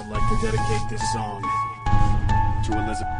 I'd like to dedicate this song to Elizabeth.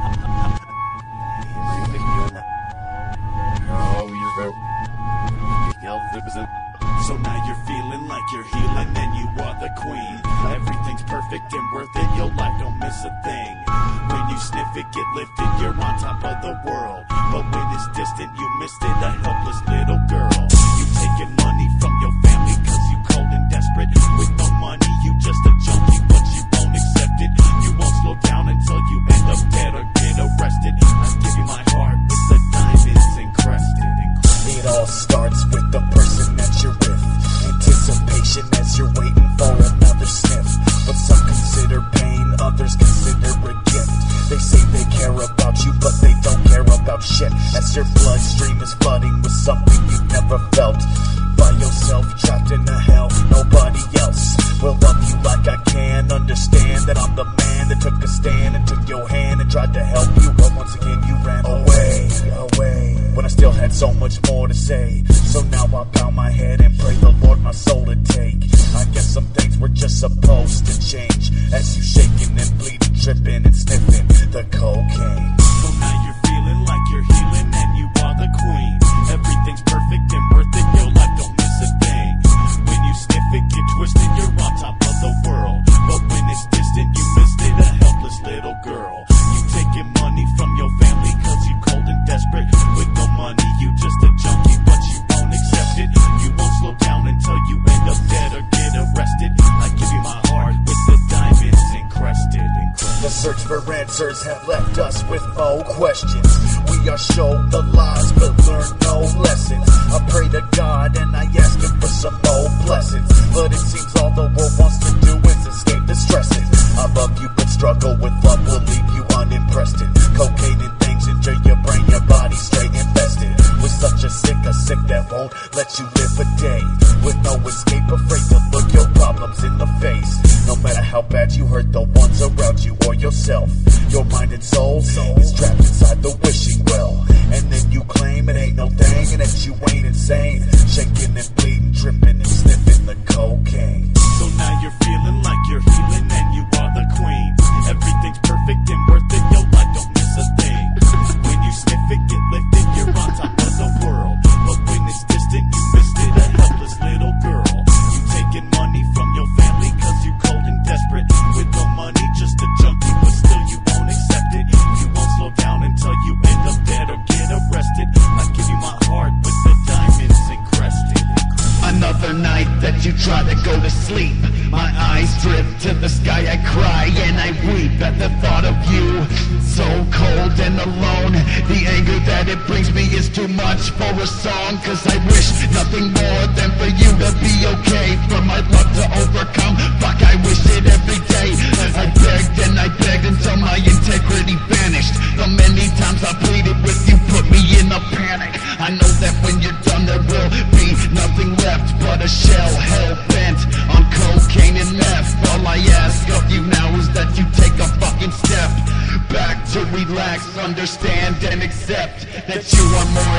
So now you're feeling like you're healing and you are the queen. Everything's perfect and worth it, your life don't miss a thing. When you sniff it, get lifted, you're on top of the world. But when it's distant, you missed it, a helpless little girl. You taking money from your family cause you cold and desperate. With no money, you just a junkie, but you won't accept it. You won't slow down until you end up dead or get arrested. I'll give you my heart with the diamonds encrusted. It all starts with the person that you're with. Anticipation as you're waiting for another sniff. But some consider pain, others consider a gift. They say they care about you, but they don't care about shit. As your bloodstream is flooding with something you've never felt. By yourself, trapped in a hell, nobody else will love you like I can. Understand that I'm the man that took a stand and took your hand and tried to help you, but once again you ran away, when I still had so much more to say. So now I bow my head and pray the Lord my soul to take. I guess some things were just supposed to change. As you shaking and bleeding, tripping and sniffing the cocaine. So now you're feeling like you're healing and you are the queen. Everything's perfect and worth it, your life don't miss a thing. When you sniff it, get twisted, you're on top of the world. But when it's distant, you missed it, a helpless little girl. You taking money from your family cause you cold and desperate. With no money, you just a junkie, but you won't accept it. You won't slow down until you end up dead or get arrested. I give you my heart with the diamonds encrusted. The search for answers have left us with more questions. We are shown the lies but learn no lessons. I pray to God and I ask him for some more blessings. But it seems all the world wants to do is escape the stresses. I love you but struggle with love will leave you unimpressed. Cocaine and things injure your brain, your body straight invested. With such a sick that won't let you live a day. With no escape, afraid to look your problems in the face. No matter how bad you hurt the ones around you or yourself, your mind and soul is trapped inside the wishing well. And then you claim it ain't no thing and that you ain't insane. Shaking and bleeding, tripping and sniffing the cocaine. So now you're feeling like you're healing and you are the queen. Everything's perfect and worth it, your life don't miss a thing. When you sniff it, get lifted, you're on top of the world. But when it's distant, you missed it, a helpless little girl. You taking money from your family cause you cold and desperate. With no money, just a junkie, but still you won't accept it. You won't slow down until you end up dead or get arrested. I give you my heart with the diamonds encrusted. Another night that you try to go to sleep. My eyes drift to the sky, I cry and I weep at the thought of you. So cold and alone, the anger that it brings me is too much for a song. Cause I wish nothing more than for you to be okay, for my love to overcome. Fuck, I wish it every day. I begged and I begged until my integrity vanished. The many times I pleaded with you put me in a panic. I know that when you're done there will be nothing left but a shell hell-bent on cocaine and meth. All I ask of you now is that you take a fucking step back to relax, understand and accept that you are more